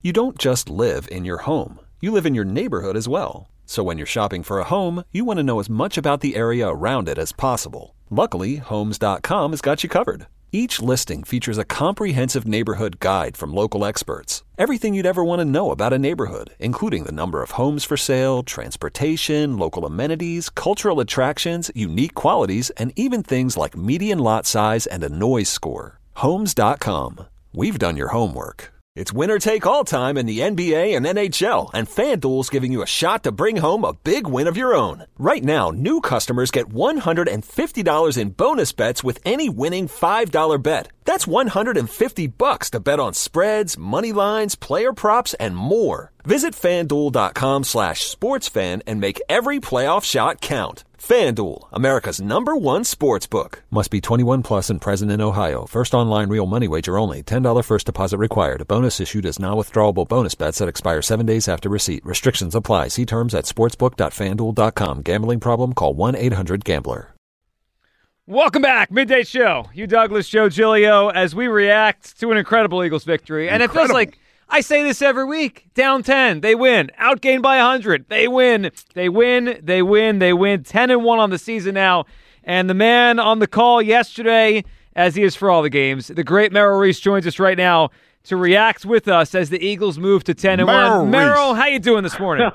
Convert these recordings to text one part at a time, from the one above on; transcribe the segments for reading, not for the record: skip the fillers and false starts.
You don't just live in your home. You live in your neighborhood as well. So when you're shopping for a home, you want to know as much about the area around it as possible. Luckily, Homes.com has got you covered. Each listing features a comprehensive neighborhood guide from local experts. Everything you'd ever want to know about a neighborhood, including the number of homes for sale, transportation, local amenities, cultural attractions, unique qualities, and even things like median lot size and a noise score. Homes.com. We've done your homework. It's winner take all time in the NBA and NHL, and FanDuel's giving you a shot to bring home a big win of your own. Right now, new customers get $150 in bonus bets with any winning $5 bet. That's $150 to bet on spreads, money lines, player props, and more. Visit FanDuel.com/sportsfan and make every playoff shot count. FanDuel, America's #1 sportsbook. Must be 21 plus and present in Ohio. First online real money wager only. $10 first deposit required. Bonus issued as non-withdrawable bonus bets that expire 7 days after receipt. Restrictions apply. See terms at sportsbook.fanduel.com. Gambling problem? Call 1-800-GAMBLER. Welcome back. Midday Show. Hugh Douglas, Joe Giglio, as we react to an incredible Eagles victory. And it feels like I say this every week. Down 10, they win. Outgained by 100, they win. They win, they win, they win. 10-1 on the season now. And the man on the call yesterday, as he is for all the games, the great Merrill Reese joins us right now to react with us as the Eagles move to 10-1. Merrill, how you doing this morning?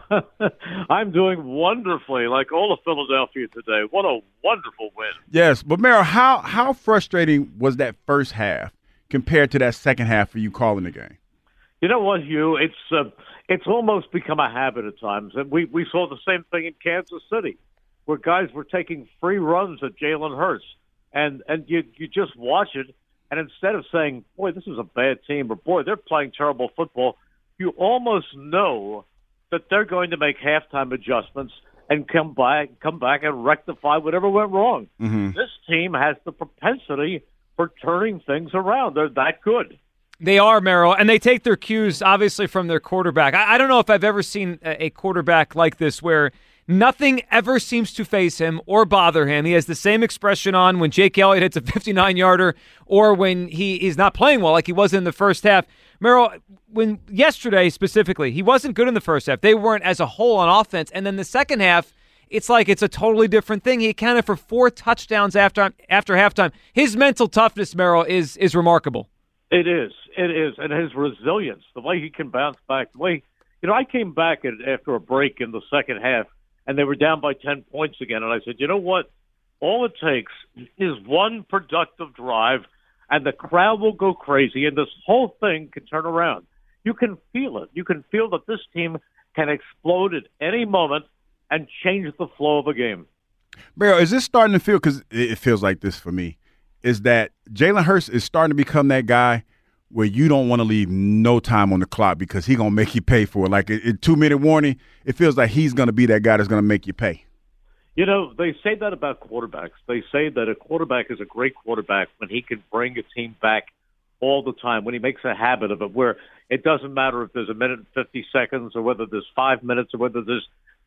I'm doing wonderfully, like all of Philadelphia today. What a wonderful win. Yes, but Merrill, how frustrating was that first half compared to that second half for you calling the game? You know what, Hugh? It's almost become a habit at times. And we saw the same thing in Kansas City, where guys were taking free runs at Jalen Hurts. And you just watch it, and instead of saying, boy, this is a bad team, or boy, they're playing terrible football, you almost know that they're going to make halftime adjustments and come back and rectify whatever went wrong. Mm-hmm. This team has the propensity for turning things around. They're that good. They are, Merrill, and they take their cues, obviously, from their quarterback. I don't know if I've ever seen a quarterback like this where nothing ever seems to faze him or bother him. He has the same expression on when Jake Elliott hits a 59-yarder or when he is not playing well like he was in the first half. Merrill, when yesterday specifically, he wasn't good in the first half. They weren't as a whole on offense. And then the second half, it's like it's a totally different thing. He accounted for 4 touchdowns after halftime. His mental toughness, Merrill, is remarkable. It is. And his resilience, the way he can bounce back, the way, I came back after a break in the second half, and they were down by 10 points again. And I said, you know what? All it takes is one productive drive, and the crowd will go crazy, and this whole thing can turn around. You can feel it. You can feel that this team can explode at any moment and change the flow of a game. Barry, is this starting to feel, because it feels like this for me, is that Jalen Hurts is starting to become that guy where you don't want to leave no time on the clock because he's going to make you pay for it. Like a 2-minute warning, it feels like he's going to be that guy that's going to make you pay. They say that about quarterbacks. They say that a quarterback is a great quarterback when he can bring a team back all the time, when he makes a habit of it, where it doesn't matter if there's 1 minute and 50 seconds or whether there's 5 minutes or whether there's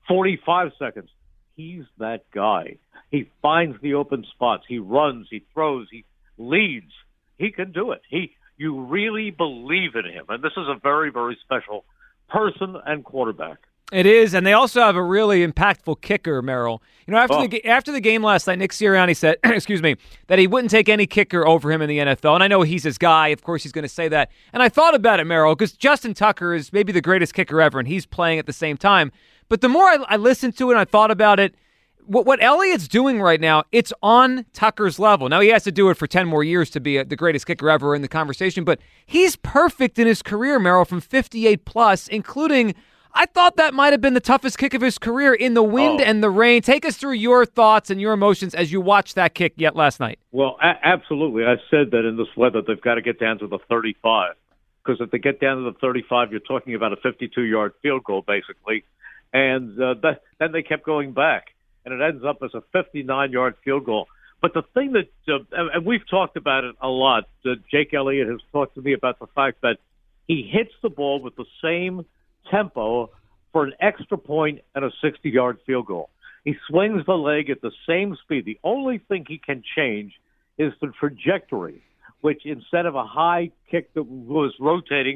45 seconds. He's that guy. He finds the open spots. He runs. He throws. He leads. He can do it. You really believe in him. And this is a very, very special person and quarterback. It is, and they also have a really impactful kicker, Merrill. After the game last night, Nick Sirianni said, that he wouldn't take any kicker over him in the NFL. And I know he's his guy. Of course, he's going to say that. And I thought about it, Merrill, because Justin Tucker is maybe the greatest kicker ever, and he's playing at the same time. But the more I listened to it and I thought about it, what Elliott's doing right now, it's on Tucker's level. Now, he has to do it for 10 more years to be the greatest kicker ever in the conversation, but he's perfect in his career, Merrill, from 58+, including, I thought that might have been the toughest kick of his career in the wind and the rain. Take us through your thoughts and your emotions as you watched that kick yet last night. Well, absolutely. I said that in this weather, they've got to get down to the 35, because if they get down to the 35, you're talking about a 52-yard field goal, basically. And then they kept going back. And it ends up as a 59-yard field goal. But the thing that, and we've talked about it a lot, Jake Elliott has talked to me about the fact that he hits the ball with the same tempo for an extra point and a 60-yard field goal. He swings the leg at the same speed. The only thing he can change is the trajectory, which instead of a high kick that was rotating,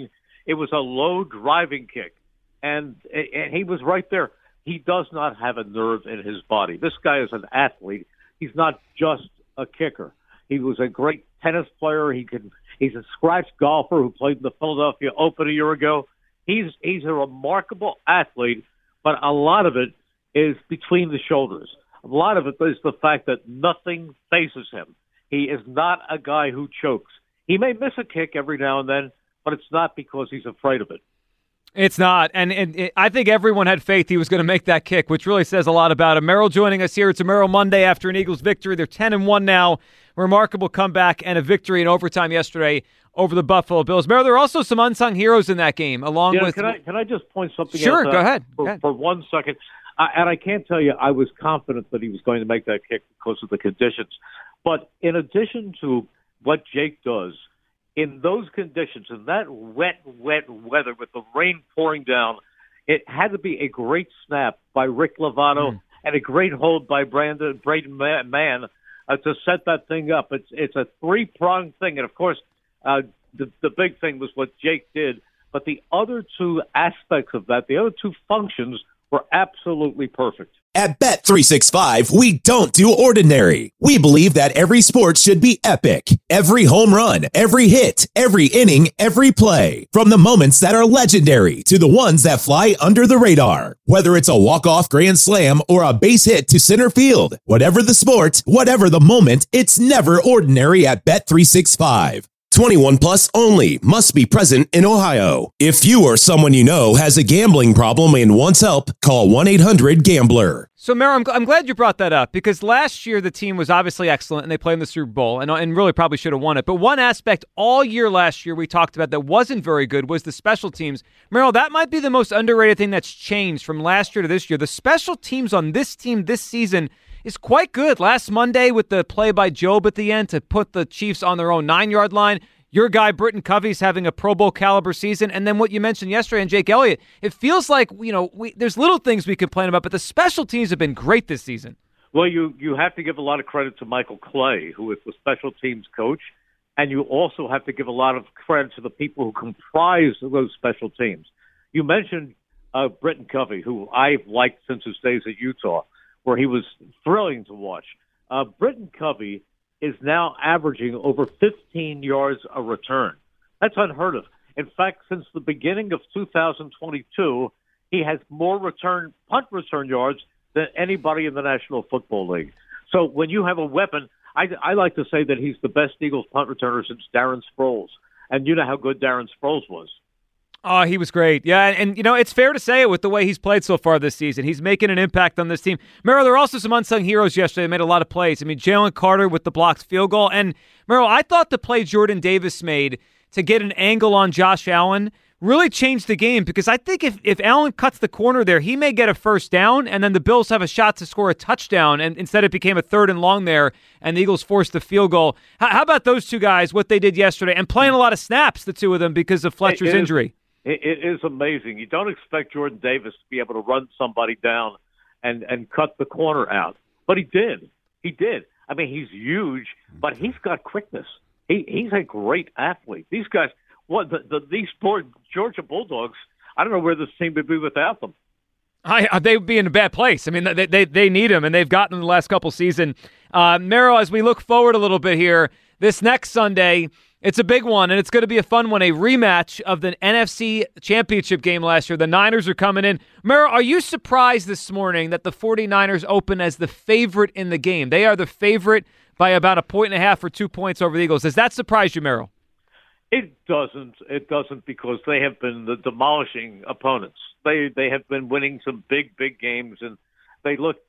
It was a low driving kick, and he was right there. He does not have a nerve in his body. This guy is an athlete. He's not just a kicker. He was a great tennis player. He's a scratch golfer who played in the Philadelphia Open a year ago. He's a remarkable athlete, but a lot of it is between the shoulders. A lot of it is the fact that nothing faces him. He is not a guy who chokes. He may miss a kick every now and then, but it's not because he's afraid of it. It's not, and I think everyone had faith he was going to make that kick, which really says a lot about him. Merrill joining us here. It's a Merrill Monday after an Eagles victory. They're 10-1 now. Remarkable comeback and a victory in overtime yesterday over the Buffalo Bills. Merrill, there are also some unsung heroes in that game, along with. Can I just point something out? Sure, go ahead. For 1 second. And I can't tell you, I was confident that he was going to make that kick because of the conditions. But in addition to what Jake does, in those conditions, in that wet weather with the rain pouring down, it had to be a great snap by Rick Lovato and a great hold by Braden Mann to set that thing up. It's a three-pronged thing. And, of course, the big thing was what Jake did. But the other two aspects of that, the other two functions, were absolutely perfect. At Bet365, we don't do ordinary. We believe that every sport should be epic. Every home run, every hit, every inning, every play. From the moments that are legendary to the ones that fly under the radar. Whether it's a walk-off grand slam or a base hit to center field. Whatever the sport, whatever the moment, it's never ordinary at Bet365. 21 plus only. Must be present in Ohio. If you or someone you know has a gambling problem and wants help, call 1-800-GAMBLER. So, Merrill, I'm glad you brought that up because last year the team was obviously excellent and they played in the Super Bowl and really probably should have won it. But one aspect all year last year we talked about that wasn't very good was the special teams. Merrill, that might be the most underrated thing that's changed from last year to this year. The special teams on this team this season is quite good. Last Monday with the play by Job at the end to put the Chiefs on their own 9-yard line. Your guy, Britton Covey's having a Pro Bowl caliber season. And then what you mentioned yesterday and Jake Elliott, it feels like, there's little things we complain about, but the special teams have been great this season. Well, you have to give a lot of credit to Michael Clay, who is the special teams coach. And you also have to give a lot of credit to the people who comprise those special teams. You mentioned Britton Covey, who I've liked since his days at Utah, where he was thrilling to watch. Britton Covey is now averaging over 15 yards a return. That's unheard of. In fact, since the beginning of 2022, he has more punt return yards than anybody in the National Football League. So when you have a weapon, I like to say that he's the best Eagles punt returner since Darren Sproles. And you know how good Darren Sproles was. Oh, he was great. Yeah, and it's fair to say it with the way he's played so far this season. He's making an impact on this team. Merrill, there were also some unsung heroes yesterday that made a lot of plays. I mean, Jalen Carter with the blocked field goal. And, Merrill, I thought the play Jordan Davis made to get an angle on Josh Allen really changed the game because I think if Allen cuts the corner there, he may get a first down, and then the Bills have a shot to score a touchdown, and instead it became a 3rd and long there, and the Eagles forced the field goal. How about those two guys, what they did yesterday, and playing a lot of snaps, the two of them, because of Fletcher's injury? It is amazing. You don't expect Jordan Davis to be able to run somebody down and cut the corner out. But he did. He did. I mean, he's huge, but he's got quickness. He's a great athlete. These guys, these Georgia Bulldogs, I don't know where this team would be without them. They would be in a bad place. I mean, they need him, and they've gotten him the last couple seasons. Merrill, as we look forward a little bit here, this next Sunday, it's a big one, and it's going to be a fun one, a rematch of the NFC Championship game last year. The Niners are coming in. Merrill, are you surprised this morning that the 49ers open as the favorite in the game? They are the favorite by about 1.5 or 2 points over the Eagles. Does that surprise you, Merrill? It doesn't. It doesn't because they have been demolishing opponents. They have been winning some big games, and they look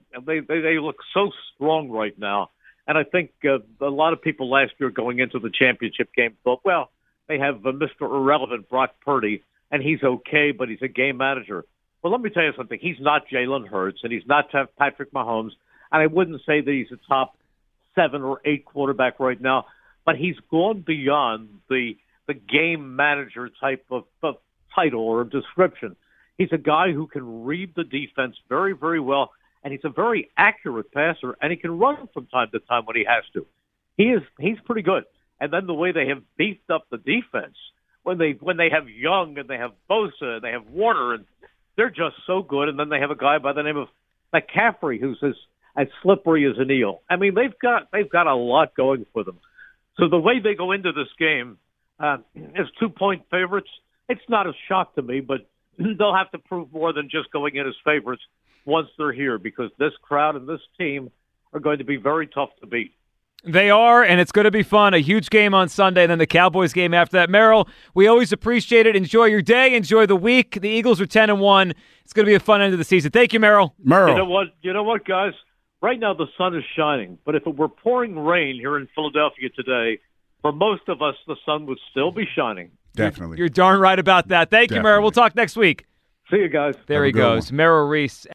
they look so strong right now. And I think a lot of people last year going into the championship game thought, well, they have Mr. Irrelevant Brock Purdy, and he's okay, but he's a game manager. Well, let me tell you something. He's not Jalen Hurts, and he's not Patrick Mahomes, and I wouldn't say that he's a top 7 or 8 quarterback right now, but he's gone beyond the game manager type of title or description. He's a guy who can read the defense very, very well, and he's a very accurate passer, and he can run from time to time when he has to. He's pretty good. And then the way they have beefed up the defense when they have Young and they have Bosa and they have Warner, and they're just so good. And then they have a guy by the name of McCaffrey who's as slippery as an eel. I mean, they've got a lot going for them. So the way they go into this game as 2-point favorites, it's not a shock to me, but they'll have to prove more than just going in as favorites once they're here, because this crowd and this team are going to be very tough to beat. They are, and it's going to be fun. A huge game on Sunday, and then the Cowboys game after that. Merrill, we always appreciate it. Enjoy your day. Enjoy the week. The Eagles are 10-1. It's going to be a fun end of the season. Thank you, Merrill. You know what, guys? Right now the sun is shining, but if it were pouring rain here in Philadelphia today, for most of us, the sun would still be shining. Definitely. You're darn right about that. Thank you, Merrill. We'll talk next week. See you guys. There he goes. Merrill Reese.